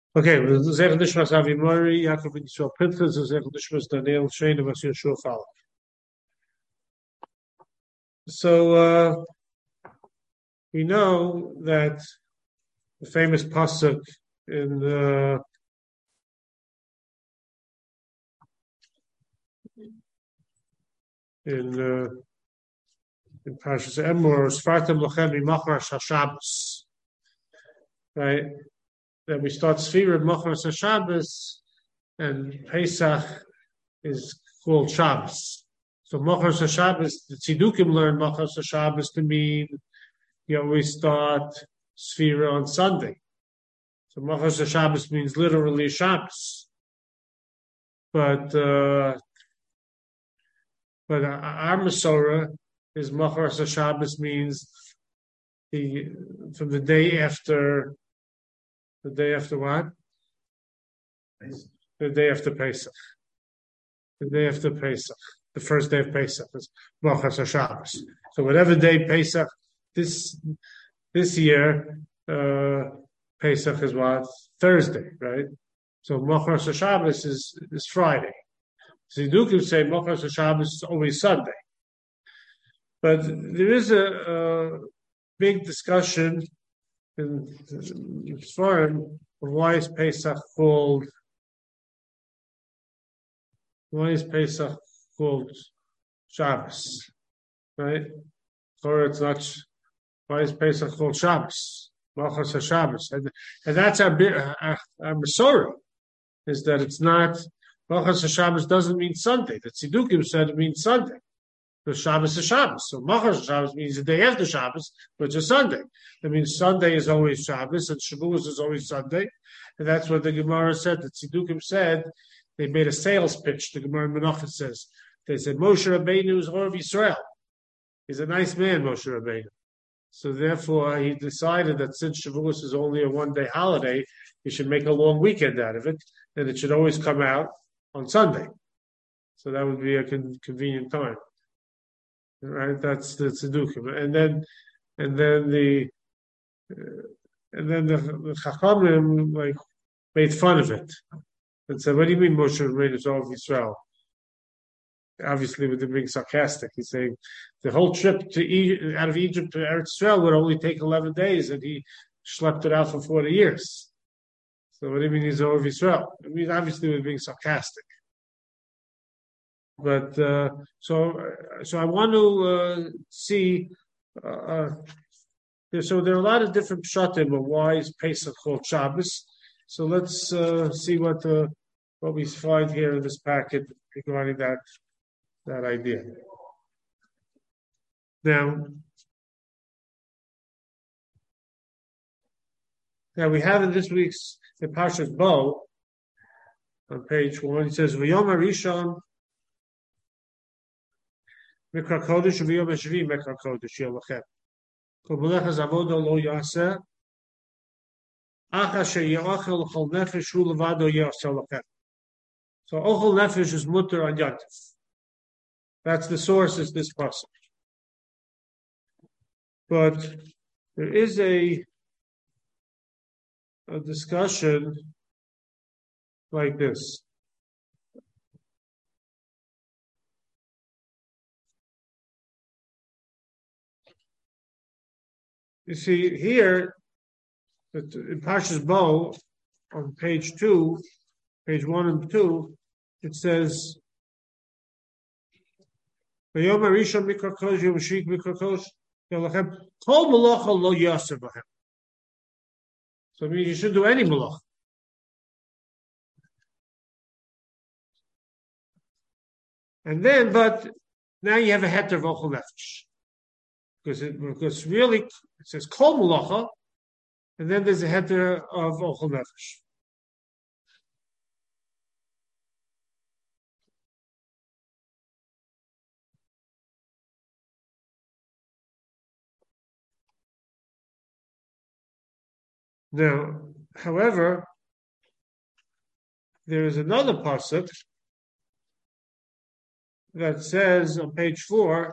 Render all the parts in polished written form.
Okay, Zech Nishmas Avi Mori, Yaakov and Yisrael Pinchas, Zech Nishmas Daniel Shane of Yeshua Fala. So we know that the famous pasuk in in Parshas Emor, Sfartem Lochem Mimachar Hashabbos, right? That we start Sfira Machar Hashabbos, and Pesach is called Shabbos. So Machar Hashabbos, the Tzidukim learn Machar Hashabbos to mean you always start Sfira on Sunday. So Machar Hashabbos means literally Shabbos. But our Masorah is Machar Hashabbos means from the day after what? The day after Pesach. The day after Pesach. The first day of Pesach is Machar Hashabbos. So whatever day Pesach this year, Pesach is what? Thursday, right? So Machar Hashabbos is Friday. Zidukim say Machar Hashabbos is always Sunday. But there is a big discussion in Sfarim of why is Pesach called Shabbos, right? Or it's not. Why is Pesach called Shabbos? Machar Shabbos, and that's our Masorah, is that it's not. Machar Shabbos doesn't mean Sunday. The Tzidukim said it means Sunday. The Shabbos is Shabbos. So Machar Shabbos means the day after Shabbos, which is Sunday. That means Sunday is always Shabbos and Shavuos is always Sunday. And that's what the Gemara said. The Tzidukim said they made a sales pitch. The Gemara Menachos says. They said, Moshe Rabbeinu is Or Yisrael. He's a nice man, Moshe Rabbeinu. So therefore, he decided that since Shavuos is only a one-day holiday, he should make a long weekend out of it, and it should always come out on Sunday. So that would be a convenient time. Right, that's the Tzedukim, and then the Chachamim like made fun of it and said, "What do you mean Moshe Rabbeinu is all of Israel?" Obviously, with him being sarcastic, he's saying the whole trip out of Egypt to Eretz Israel would only take 11 days, and he schlepped it out for 40 years. So what do you mean he's all of Israel? I mean, obviously, with being sarcastic. But so I want to see. So there are a lot of different pshatim of why is Pesach called Shabbos. So let's see what we find here in this packet regarding that idea. Now we have in this week's in Parshas Bo on page 1. It says V'yom Harishon. Mikra Kodesh v'yom Hashvi Mikra Kodesh Yolachem. Kol Melechas Avodo lo Yaseh. Acha she'yachel l'chol nefesh hu levado yaseh lachem. So ochel nefesh is mutter on Yantif. That's the source. Is this pasuk? But there is a discussion like this. You see here, in Parshas Bo, on page 1 and 2, it says, "V'yom harishon mikra kodesh yom shik mikra kodesh yolachem kol malacha lo yaser b'hem." So I mean, you should do any malacha. And then, but now you have a heter of ochel nefesh. Because really it says kol malacha, and then there's a heter of ochel nefesh. Now, however, there is another pasuk that says on page 4.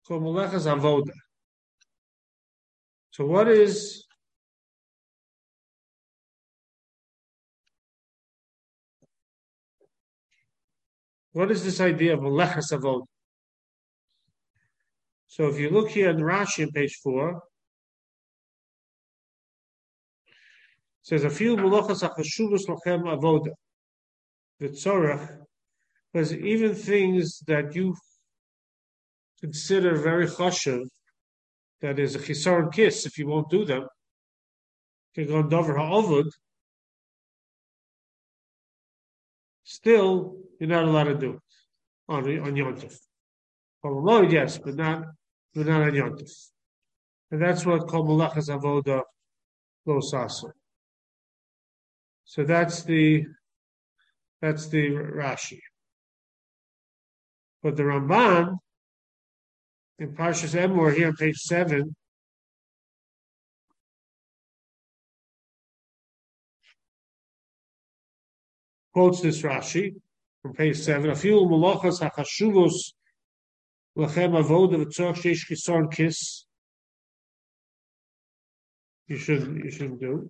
called Melechas Avoda. So what is this idea of Melechas Avoda? So if you look here in Rashi on page 4, it says a few Melechas Achashuvos Lochem Avoda. The Tzorach, because even things that you consider very chashuv, that is a chisaron kiss, if you won't do them, can go on dover ha'ovud, still you're not allowed to do it on Yontif. Well, yes, but not on Yontif. And that's what called Melechas Avoda Lo Sasu. So that's the Rashi. But the Ramban in Parshas Emor here on page 7 quotes this Rashi from page 7. A few Melachas HaChashuvos Lachem Avoda V'Tzorach Sheish Chisaron Kiss. You shouldn't do.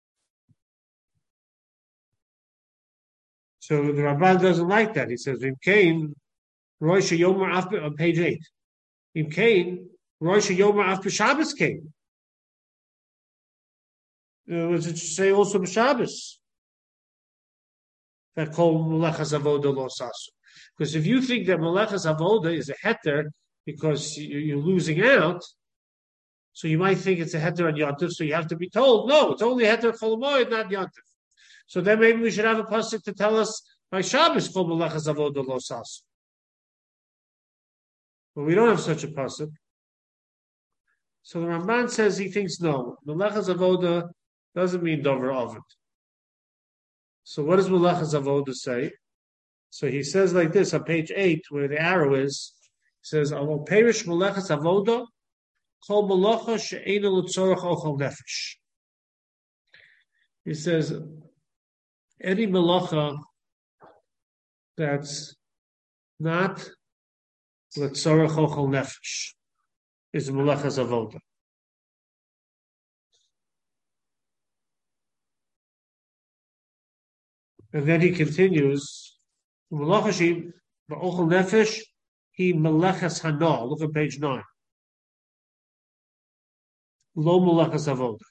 So the Ramban doesn't like that. He says, "Im Kain Rosh Yomer Af" on page 8. Im Kain Rosh Yomer Af B'Shabbos came. Was it to say also B'Shabbos? That called Melechas Avoda Lo Sasu. Because if you think that Melechas Avoda is a heter because you're losing out, so you might think it's a heter on Yontif, so you have to be told, no, it's only heter Chol Moed, not Yontif. So then maybe we should have a pasuk to tell us by Shabbos called Melechas Avoda Lo Sasu. But we don't have such a pasuk. So the Ramban says he thinks no, Melechas Avoda doesn't mean Dover Ovid. So what does Melechas Avoda say? So he says like this on page 8, where the arrow is, he says, "Alo perish Melechas Avoda, kol melacha she'eina l'tzorach ochel nefesh." He says, any melacha that's not l'tzorach ochel nefesh is Melechas Avoda. And then he continues, Melacha she ba'ochel nefesh, he Melechas Hana. Look at page 9. Lo Melechas Avoda.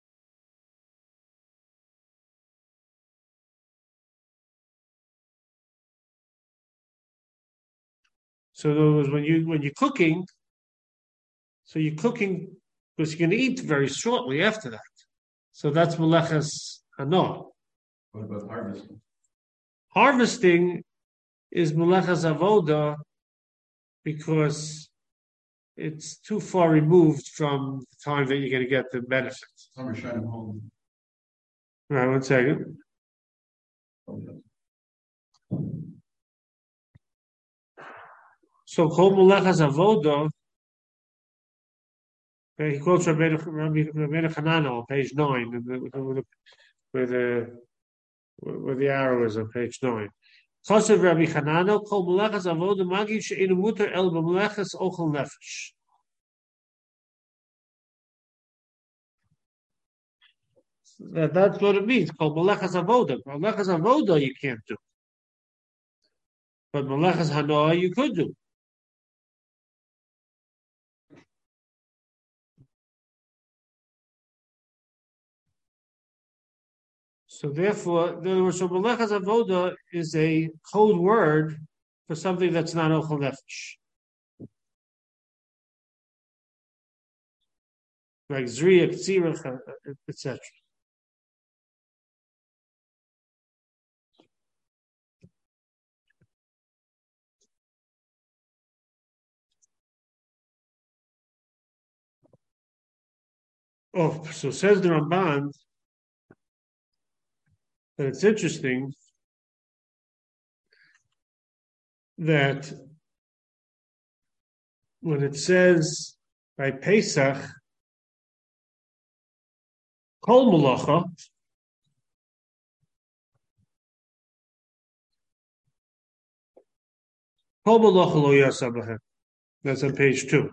So in other words, when you're cooking, so you're cooking because you're going to eat very shortly after that. So that's Melechas Hana. What about harvesting? Harvesting is Melechas Avoda because it's too far removed from the time that you're going to get the benefit. Summer shining home. Right, 1 second. So Kol Melechas Avoda, he quotes Rabbeinu Hananel on page 9, where the arrow is on page 9. Chosev Rabbi Hananel, Kol Melechas Avoda Magiv she'enu muter el b'melechas ochel nefesh. That's what it means. Called Melechas Avoda. Melechas Avoda you can't do, but Melechas Hana you could do. So therefore, so Melechas Avoda is a code word for something that's not ochel nefesh, like zriya, ktsirach, etc. Oh, so says the Ramban that it's interesting that when it says by Pesach, Kol Melacha, Kol Melacha lo yasa b'hem. That's on page 2.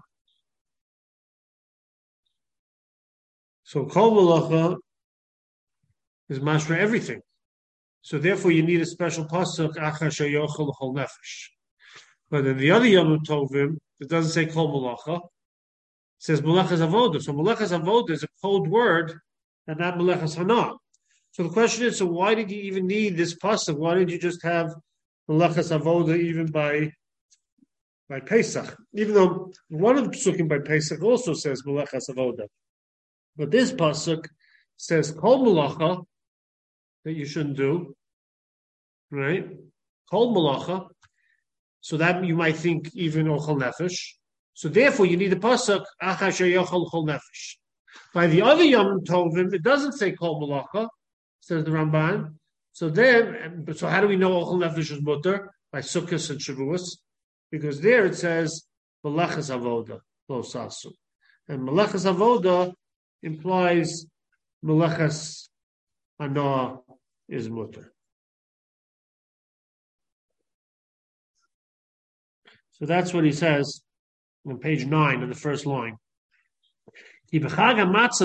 So kol malacha is mashma everything. So therefore, you need a special pasuk achar sheyochel l'chol nefesh. But in the other Yom Tovim, it doesn't say kol malacha. It says malachas avoda. So malachas avoda is a code word, and not malachas hana. So the question is: so why did you even need this pasuk? Why didn't you just have malachas avoda even by Pesach? Even though one of the psukim by Pesach also says malachas avoda, but this pasuk says kol malacha that you shouldn't do, right? Kol malacha. So that you might think even ochel nefesh. So therefore, you need the pasuk achar sheyochel chol nefesh. By the other Yom Tovim, it doesn't say kol malacha, says the Ramban. So how do we know ochel nefesh is mutter? By Sukkos and Shavuos, because there it says malachas avoda lo sasu, and malachas avoda implies malachas hana is mutter. So that's what he says on page 9 in the first line. He says by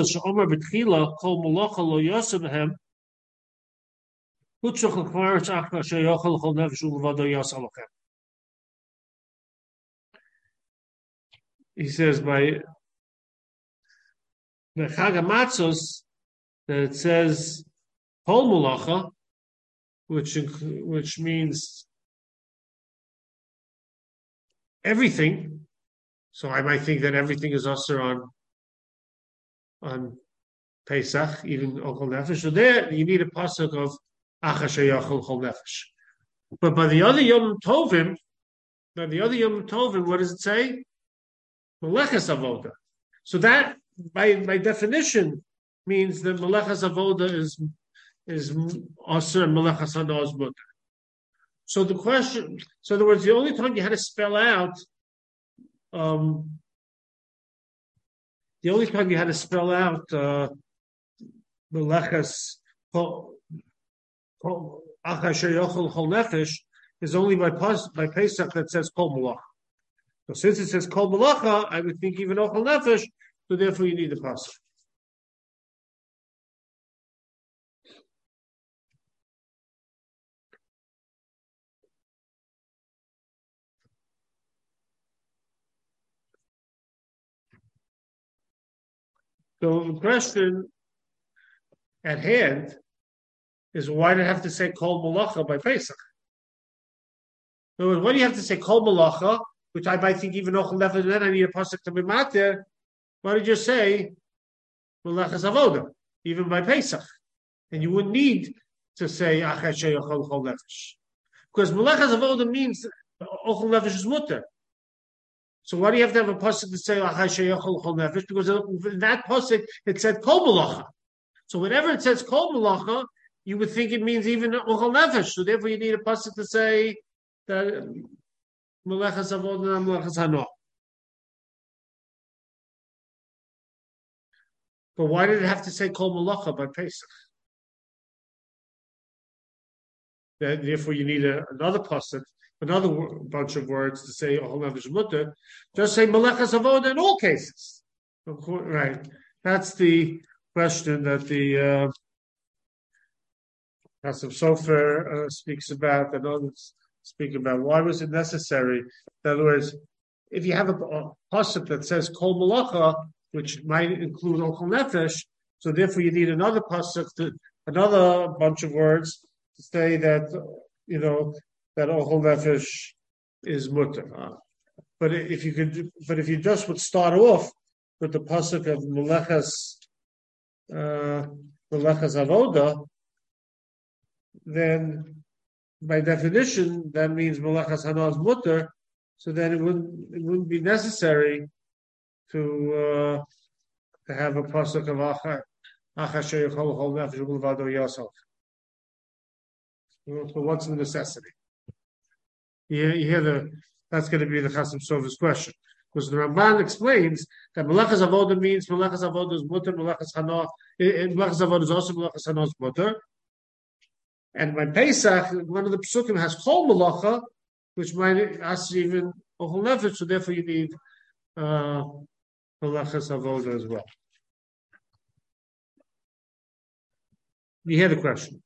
Chag HaMatzos that it says Kol Malacha, which means everything. So I might think that everything is usher on Pesach, even Ochel Nefesh. So there you need a pasuk of Achar Sheyochel Chol Nefesh. But by the other Yom Tovim, what does it say? Malachas Avoda. So that by definition means that Malachas Avoda is usher and Malachas Hana is mutter. So the question, so in other words, the only time you had to spell out, Melechas Achar Sheyochel Chol Nefesh is only by Pesach that says Kol Malacha. So since it says Kol Malacha, I would think even Ochel Nefesh, so therefore you need the pasuk. So the question at hand is why do you have to say Kol Malacha by Pesach? So why do you have to say Kol Malacha, which I might think even Ochel Nefesh, and then I need a pasuk to be mater? Why did you say Malachas Avoda, even by Pesach? And you wouldn't need to say Achar Sheyochel Chol Nefesh. Because Malachas Avoda means Ochel Nefesh is mutter. So why do you have to have a pasuk to say Achar Sheyochel Chol Nefesh? Because in that pasuk it said Kol Malacha. So whenever it says Kol Malacha, you would think it means even Ochel Nefesh. So therefore you need a pasuk to say that Malachas Avoda and Malachas Hana. But why did it have to say Kol Malacha by Pesach? Therefore, you need another pasuk, another bunch of words to say Ochel Nefesh Mutter. Just say Malachas Avoda in all cases. Right. That's the question that the Chasam Sofer speaks about, and others speak about. Why was it necessary? In other words, if you have a pasuk that says Kol Malacha, which might include Ochel Nefesh, so therefore you need another pasuk, another bunch of words to say that that Ochel Nefesh is mutter. But if you just would start off with the pasuk of Malachas Avoda, then by definition that means Malachas Hana is mutter. So then it wouldn't be necessary to have a pasuk of Achar Sheyochel Chol Nefesh Ulvado Yosef. So what's the necessity? You hear that's going to be the Chasam Sofer's question, because the Ramban explains that Malachas Avoda means Malachas Avoda is mutter, Malachas Hana, Malachas Avoda is also Malachas Hana is mutter. And by Pesach, one of the psukim has Kol Malacha, which might ask even Ochel Nefesh, so therefore you need Melechas Avoda as well. You hear the question?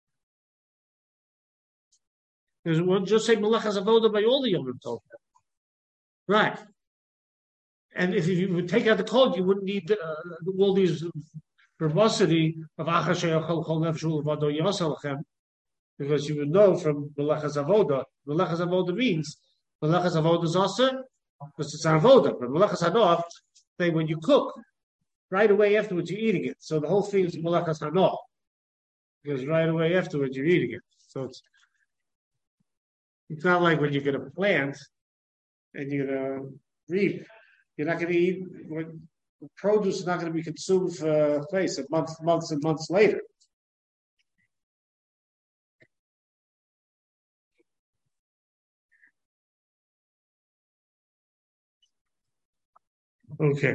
We'll just say Melechas Avoda by all the Yom Tov. Right. And if you would take out the code, you wouldn't need all these verbosity of Achas Sheyachol Chol Nefesh U'Levado Yasalchem, because you would know from Melechas Avoda. Melechas Avoda means Melechas Avoda is also because it's an Avoda, but Melechas Hanoah, say when you cook, right away afterwards you're eating it. So the whole thing is Melechas Hanoah, because right away afterwards you're eating it. So it's not like when you're going to plant and you're going to reap. You're not going to eat when the produce is not going to be consumed for months and months later. Okay.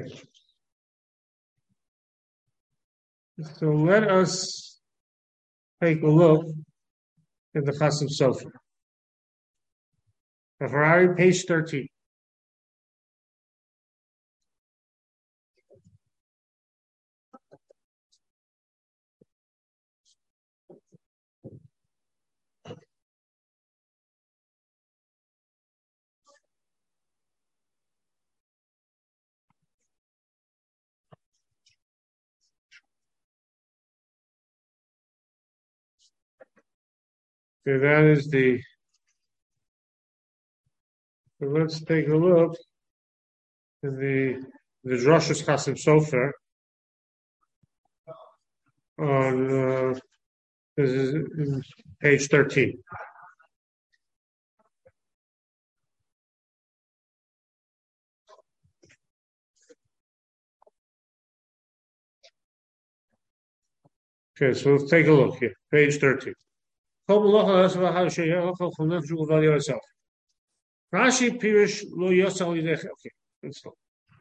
So let us take a look at the Chasam Sofer. Ferrari, page 13. Okay, that is the. So let's take a look at the Drashos Chasam Sofer on this is page 13. Okay, so let's take a look here, page 13. Rashi Pirish Lo Yosal Yidech. Okay, let's go.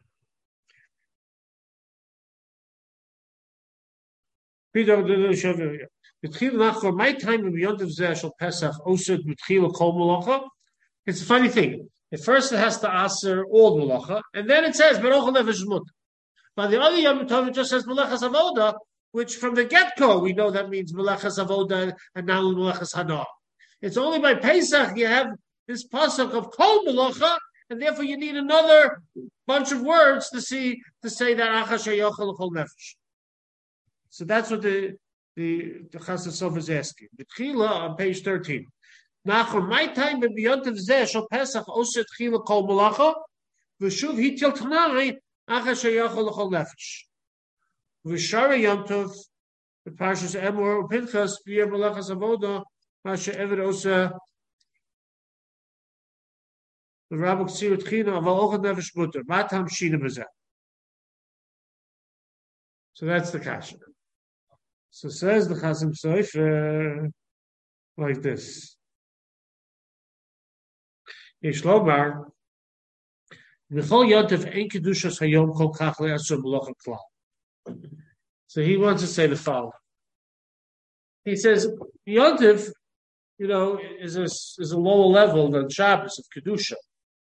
My time of Yom Tov Zeh Shel Pesach Osed B'Tchila Kol Malacha. It's a funny thing. At first it has to answer all Malacha, and then it says Berochel Nefesh Mut. But the other Yom Tov it just says Melechas Avoda, which from the get-go we know that means Melechas Avoda and now Melechas Hanoah. It's only by Pesach you have this pasuk of Kol Malacha, and therefore you need another bunch of words to say that Achas Sheyochel Chol Nefesh. So that's what the Chasam Sofer is asking. The Tchila on page 13. Nachor my time in Yom Tov Zeh Shel Pesach Oset Tchila Kol Malacha v'shuv hitil Tanai Achas Sheyochel Chol Nefesh v'shara Yom Tov the Parshas Emor Pinchas B'yer Melechas Avoda Masha Eved Osa the Rabbok Tzir Tchina Aval Ochel Nefesh Mutter Matam Shina B'Zeh. So that's the kasha. So says the Chasam Sofer like this. Yishlomar V'chol Yontif Ein Kedushas Hayom Kol Kach Le'asur Melacha Klal. So he wants to say the following. He says Yontif, is a lower level than Shabbos of Kedusha.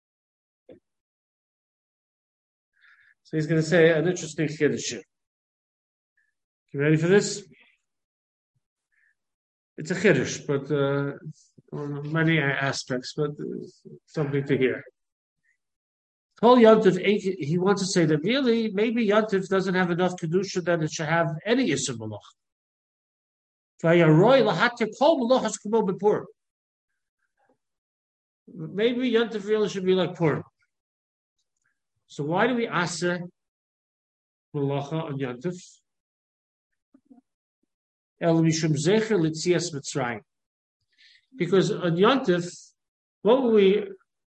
So he's going to say an interesting chiddush. You ready for this? It's a chiddush, but on many aspects, but something to hear. Kol Yontif, he wants to say that really, maybe Yontif doesn't have enough kedusha that it should have any Yisur Malach. Maybe Yontif really should be like Purim. So why do we aser Malacha on Yontif? Because on Yontif, what were we?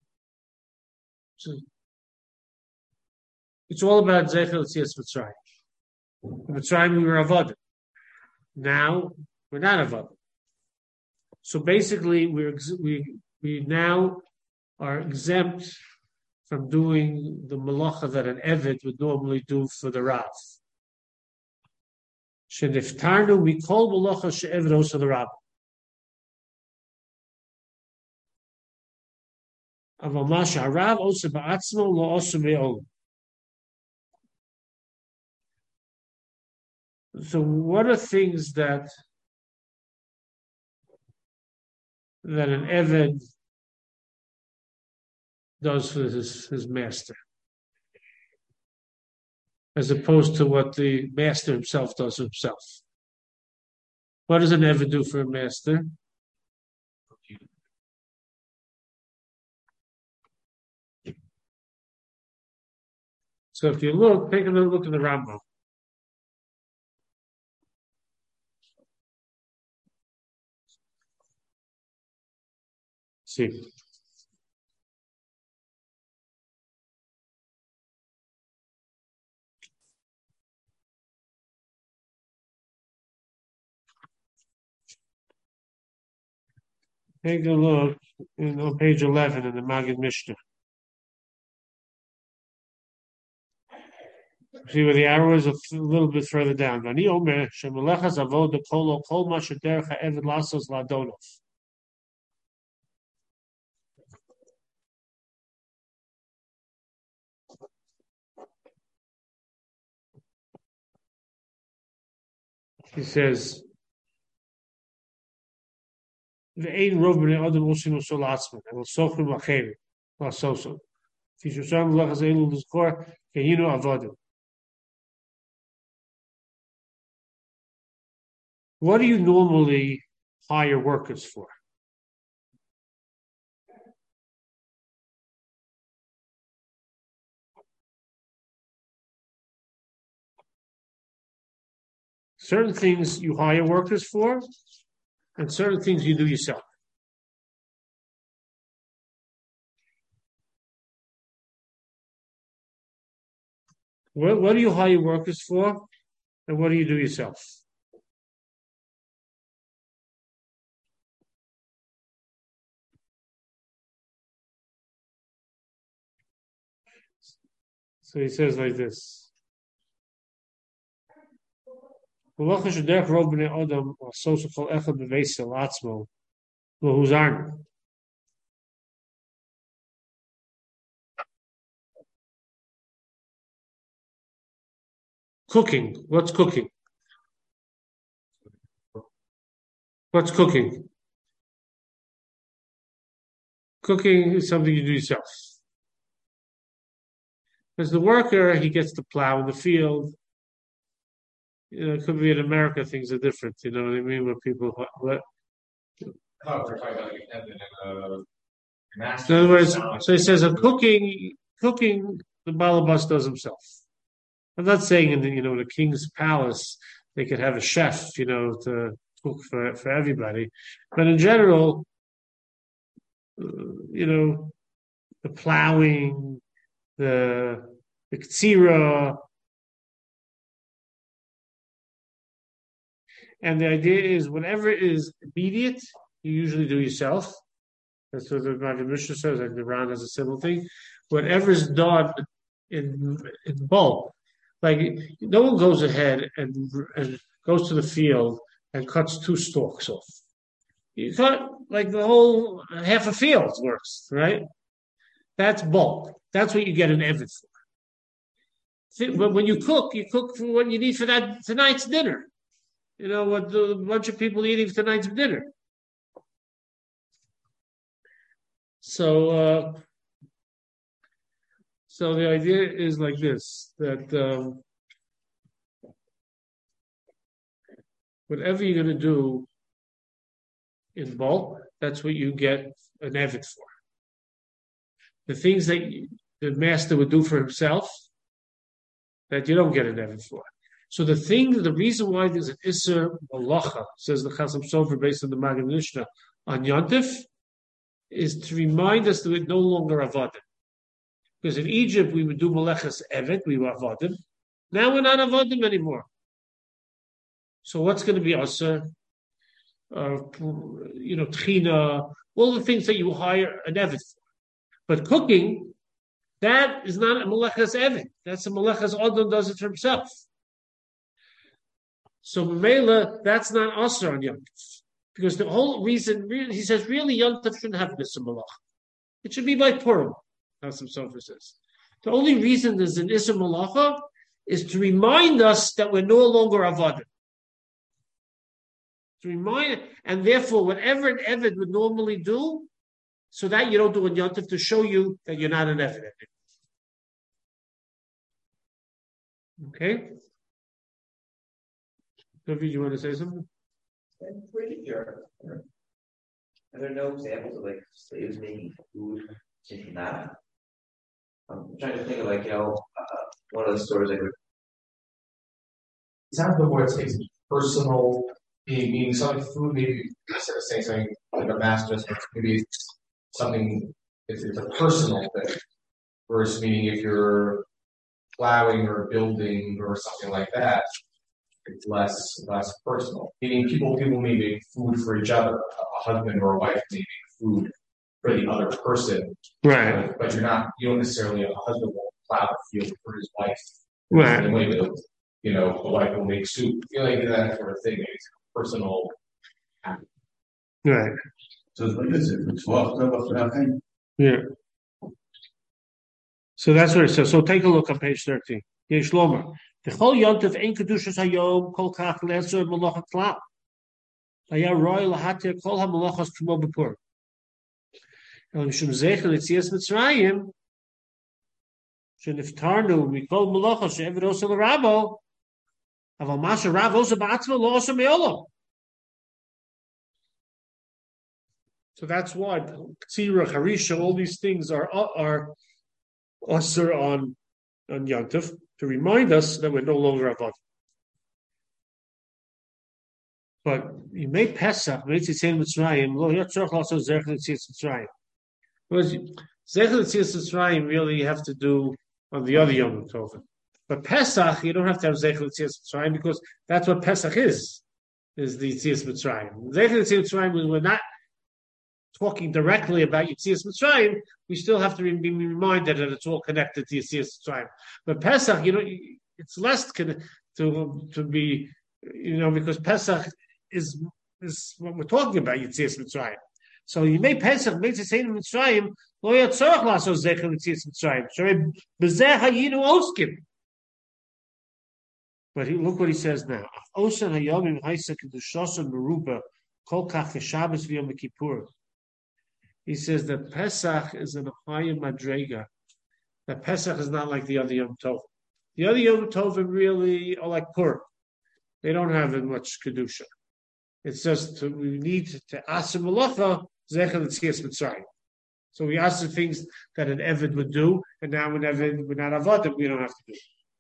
It's all about Zecher L'Tzias Mitzrayim. Mitzrayim we were avodah. Now we're not avodah. So basically, we now are exempt from doing the malacha that an eved would normally do for the Rav. Sheniftarnu, we call malacha she'eved also the Rav. Aval masha harav osa ba'atzmo lo osa me'ol. So what are things that an Eved does for his master, as opposed to what the master himself does for himself? What does an Eved do for a master? So if you look, take a look at the Rambam. See. Take a look on page 11 in the Maggid Mishnah. See where the arrow is a little bit further down. He says, "Ve'ein rov b'nei adam osim osol atzman, and l'sochrim l'cherim, l'soso. Tishusam l'achas elu l'zkor kehinu avodim." What do you normally hire workers for? Certain things you hire workers for, and certain things you do yourself. What do you hire workers for, and what do you do yourself? So he says like this. Cooking. What's cooking? What's cooking? Cooking is something you do yourself. As the worker, he gets to plow in the field. You know, it could be in America, things are different. You know what I mean? Where people, what? In other words, so he says, cooking, the balabas does himself. I'm not saying in the king's palace they could have a chef, to cook for everybody, but in general, the plowing, the ktsira. And the idea is whatever is immediate, you usually do yourself. That's what the Maggid Mishnah says, and the Ran has a similar thing. Whatever is done in bulk, like no one goes ahead and goes to the field and cuts 2 stalks off. You cut like the whole half a field works, right? That's bulk. That's what you get an Eved for. But when you cook for what you need for that tonight's dinner. What a bunch of people eating for tonight's dinner. So the idea is like this, that whatever you're going to do in bulk, that's what you get an Eved for. The things that the master would do for himself, that you don't get an Eved for. So the reason why there's an Isser Malacha, says the Chasam Sofer based on the Maggid Mishnah, on Yontif, is to remind us that we're no longer Avadim. Because in Egypt we would do Malachas Evet, we were Avadim. Now we're not Avadim anymore. So what's going to be Isser? Tchina, all the things that you hire an Evet for. But cooking, that is not a Malachas Evet. That's a Malachas Adam does it for himself. So Mela, that's not Asr on Yom Tov. Because the whole reason, he says, really Yom Tov shouldn't have this Malach. It should be like Purim, as some Sofer says. The only reason there's an Isser Malacha is to remind us that we're no longer Avadim. To remind, and therefore, whatever an Eved would normally do, so that you don't do an Yontif, to show you that you're not an Eved. Okay? David, you want to say something? Pretty sure. Are there no examples of like slaves making food in that? I'm trying to think of like, one of the stories I could. It sounds more it's personal, meaning something food, maybe instead of saying something like a mass adjustment, maybe it's something, it's a personal thing. Versus meaning if you're plowing or building or something like that, it's less personal. Meaning people may make food for each other. A husband or a wife may make food for the other person. Right. But you don't necessarily, a husband won't plow the field for his wife. Right. Way that, a wife will make soup. Like that sort of thing. It's personal act. Right. So it's like this, it's nothing. Yeah. So that's what it says. So take a look on page 13. Yesh Lomer. The whole yontif ein kedushas hayom kol kach leser malacha klal. Haya roy lahatir kol hamalachos k'mo b'pur. And mishum zecher l'tzias Mitzrayim sheniftarnu mikol malachos she'eved osa l'rabo aval masha rav osa ba'atzma lo osa me'olam. So that's why Tzira, Harisha, all these things are usher on Yontif to remind us that we're no longer Avad. But you made Pesach, Mitzvah Mitzrayim, lo yatzorach also Zerach L'Tzias Mitzrayim. Because Zerach L'Tzias Mitzrayim really you have to do on the other Yom Tov. But Pesach, you don't have to have Zerach L'Tzias Mitzrayim because that's what Pesach is the Tzias Mitzrayim. Zerach L'Tzias Mitzrayim, we're not talking directly about Yetzias Mitzrayim, we still have to be reminded that it's all connected to Yetzias Mitzrayim. But Pesach, it's less to be, because Pesach is what we're talking about, Yetzias Mitzrayim. So you make Pesach, make the same Mitzrayim, lo yatzorach laso zecher Yetzias Mitzrayim. So bezeh hayinu oskim. But look what he says now. Osan hayomim haisa kedushosan meruba kol kach Shabbos v'yom Kippur. He says that Pesach is in a higher madrega. That Pesach is not like the other Yom Tov. The other Yom Tovim really are like Purim. They don't have much kedusha. It's just we need to ask malacha zecher l'tzias Mitzrayim. So we ask the things that an Eved would do, and now when Eved we're not avodim, we don't have to do.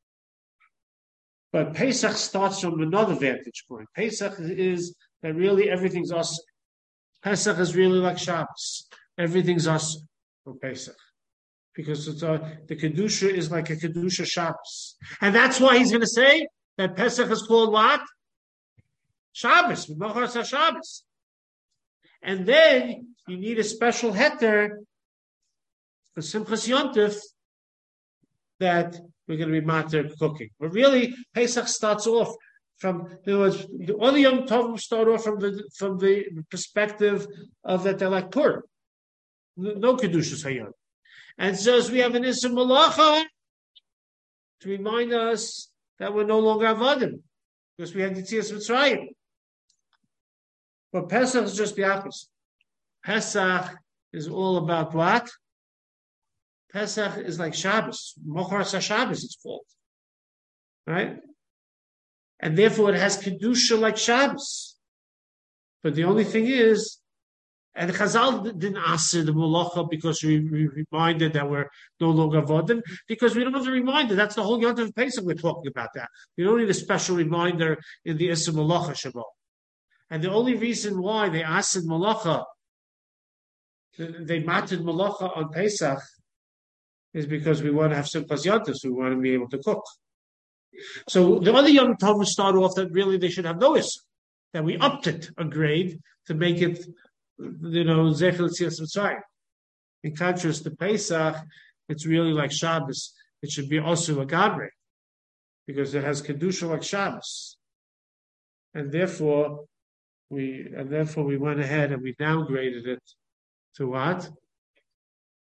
But Pesach starts from another vantage point. Pesach is that really everything's us. Pesach is really like Shabbos. Everything's us for Pesach. Because it's the Kedusha is like a Kedusha Shabbos. And that's why he's going to say that Pesach is called what? Shabbos. Shabbos. And then you need a special heter for Simchas Yontif that we're going to be matter cooking. But really, Pesach starts off from, in other words, the other Yom Tovim start off from the perspective of that they're like Purim. No Kedushas Hayom. And so as we have an Isser Malacha to remind us that we're no longer Avadim, because we have the Yetzias Mitzrayim. But Pesach is just the opposite. Pesach is all about what? Pesach is like Shabbos. Mocharas HaShabbos it's called. Right? And therefore it has Kedusha like Shabbos. But the only thing is, and Chazal didn't ask the Malacha because we reminded that we're no longer Avodim, because we don't have the reminder. That's the whole Yom Tov Pesach we're talking about that. We don't need a special reminder in the Isser Malacha Shabbat. And the only reason why they asked Malacha, they matted Malacha on Pesach, is because we want to have Simchas Yontif, so we want to be able to cook. So the other Yom Tov start off that really they should have no Isser, that we upped it a grade to make it, Zecher L'Tzias Mitzrayim. In contrast to Pesach, it's really like Shabbos. It should be also a Gabre, because it has Kedusha like Shabbos. And therefore we went ahead and we downgraded it to what?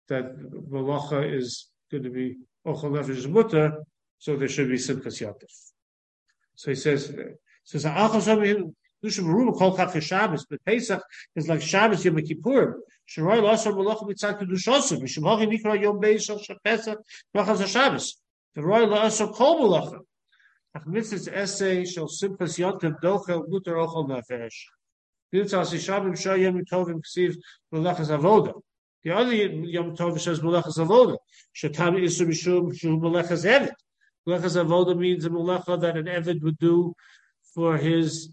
that Malacha is going to be Ochel Nefesh Mutter, so there should be Simchas Yotif. So he says, but Pesach is like Shabbos Yom Kippur. Sharoi Lasar Malacha Mitzad Kedushosu. Mishum Hagi Nikra Yom Beis Shal Pesach Malachas Shabbos. The Roi Lasar Kol Malacha. Ach Mitzvah's essay shall Simchas Yotif Dochel Mutter Ochel Nefesh. Nitzal Sishabim Shah Yom Tovim Ksiv Malachas Avoda. The other Yom Tov says Malachas Avoda. Shatam Isu Mishum Shu Malachas Eved. Malachas Avoda means a malacha that an Eved would do for his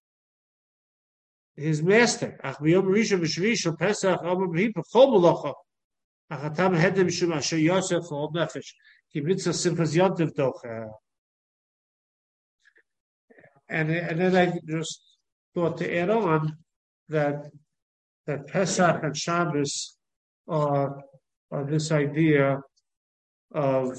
master. Ach b'yom rishon v'shvi shel Pesach amar b'hi b'chol malacha. Ach atam hedem mishum asher yosef chol nefesh. Ki mitzvah simchas yontiv docha. And then I just thought to add on that Pesach and Shabbos are this idea of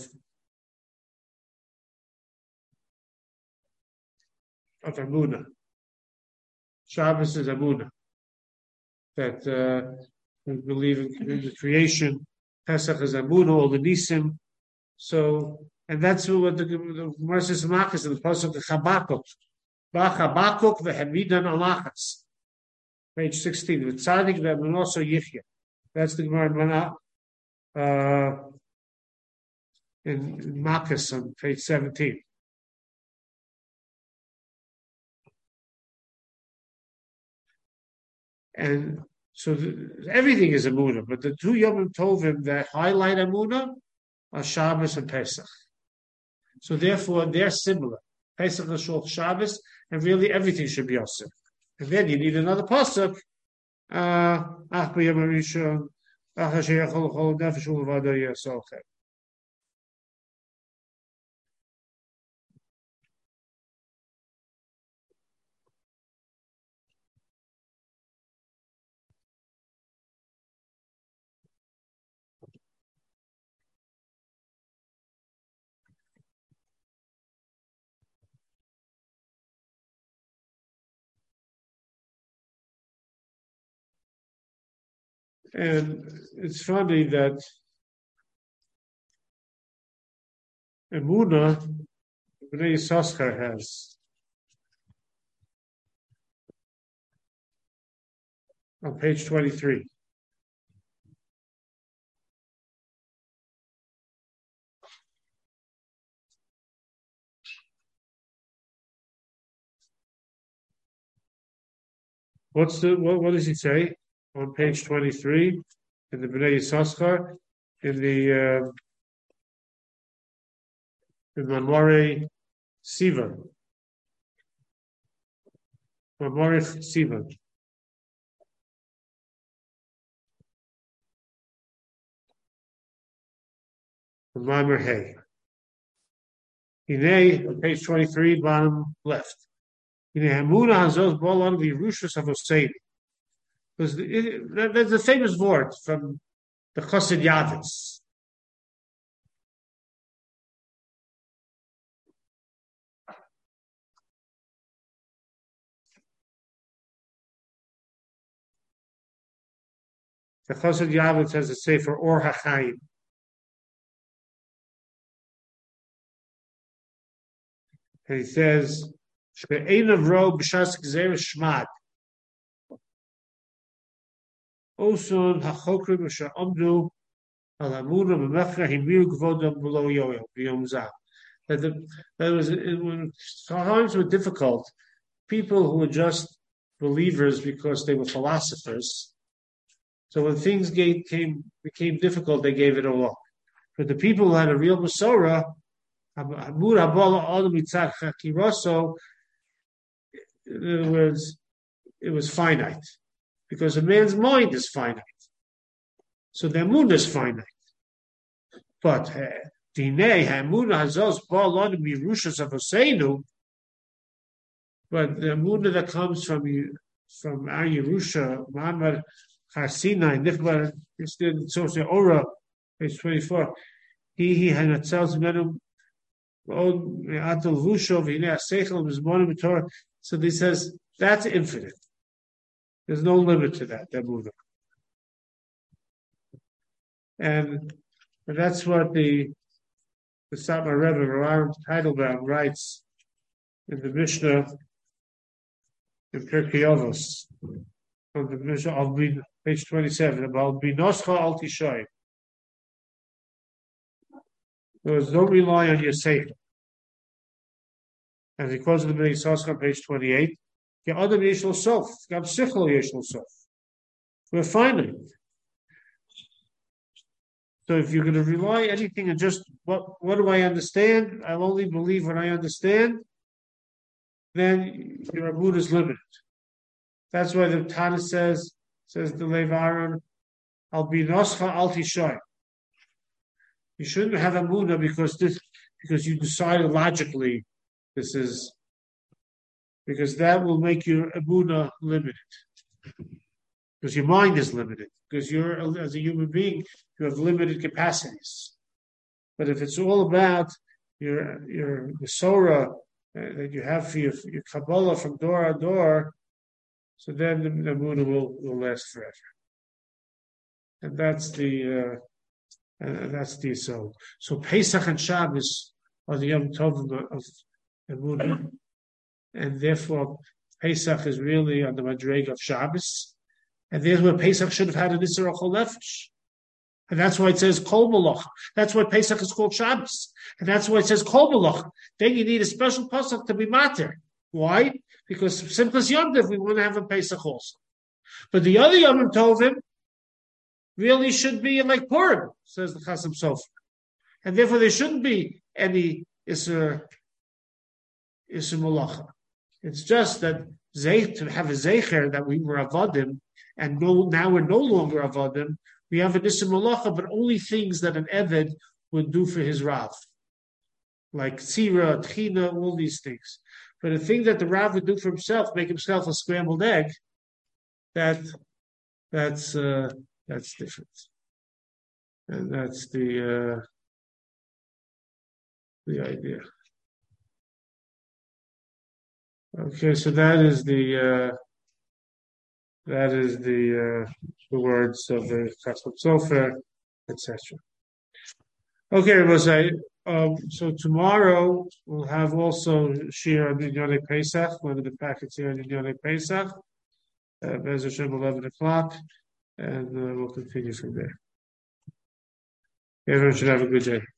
Emunah. Shabbos is Emunah. That we believe in the creation. Pesach is Emunah, all the Nisim. So, and that's what the Gemara says in the Pasuk of Chabakuk. Ba'Chabakuk v'hemidan alachas. Page 16. V'tzadik v'emanoso yichya. That's the Gemara in Makkas on page 17. And so everything is Emunah, but the two Yom Tovim that highlight Emunah are Shabbos and Pesach. So therefore, they're similar. Pesach is short Shabbos, and really everything should be Yosef. And then you need another pasuk. Ach b'yom harishon, ach asher yachol l'chol nefesh u'levado yasochem. And it's funny that Emunah, Bnei Yissaschar has on page 23. What does he say? On page 23, in the Bnei Yissaschar, in the Mamorei Sivan. Mamorei Sivan. The Mamer Hay. Hine, on page 23, bottom left. Hine Hamuna Hazos Bolon Virushus Avoseini. Because there's a famous word from the Chassid Yavitz. The Chassid Yavitz has a sefer Or HaChaim. And he says, Sh'e'ein avro b'shas gzeres shmad. Osun hachokrim asher amdu al hamuna b'mechra himiru gvodam below yoel b'yom zah. That was when times were difficult. People who were just believers because they were philosophers. So when things became difficult, they gave it all up. But the people who had a real Masorah, hamur habala adam mitzad chakiroso, in other words, it was finite. Because a man's mind is finite. So the Emunah is finite. But Dinei Emunah Hazos Ba'alon Mirushas Avoseinu, but the Emunah that comes from our Yerusha, Muhammad Harsinai, Nichbar, Sosa Ora, page 24, he had a tells Menum Atal Vushov, Hine Asechel, Mizmonim Torah. So he says that's infinite. There's no limit to that Emunah. And that's what the Satmar Rebbe, Aram Heidelbaum, writes in the Mishnah in Pirkei Avos, on the Mishnah of page 27, about Binoscha al Tishay. Don't rely on your safety. And he quotes the Bnei Yissaschar on page 28. We're finite. So if you're going to rely anything on just what do I understand? I'll only believe what I understand. Then your Amun is limited. That's why the Tana says the Lev Aaron, I'll be Noscha al Tishay. You shouldn't have Amunah because you decided logically this is, because that will make your Amunah limited. Because your mind is limited. Because you're, as a human being, you have limited capacities. But if it's all about your Sorah that you have for your Kabbalah from door to door, so then the Amunah will last forever. And that's the so. So Pesach and Shabbos are the Yom Tovim of Amunah, and therefore Pesach is really on the Madreg of Shabbos, and therefore Pesach should have had an Isser Achol Nefesh, and that's why it says Kol Malach. That's why Pesach is called Shabbos, and that's why it says Kol Malach. Then you need a special pasuk to be mater. Why? Because Simchas Yom Tov we want to have a Pesach also, but the other Yom Tovim really should be like Purim, says the Chasam Sofer. And therefore there shouldn't be any Isser Malacha. It's just that to have a Zecher that we were Avadim, and now we're no longer Avadim, we have an Isser Malacha, but only things that an Eved would do for his Rav. Like Tzira, Tchina, all these things. But a thing that the Rav would do for himself, make himself a scrambled egg, that's different, and that's the idea. Okay, so that is the words of the Chasam Sofer, etc. Okay, Rabbi, so tomorrow we'll have also Shir on Yonei Pesach, one of the packets here on Yonei Pesach, Bez Hashem 11 o'clock. And we'll continue from there. Everyone should have a good day.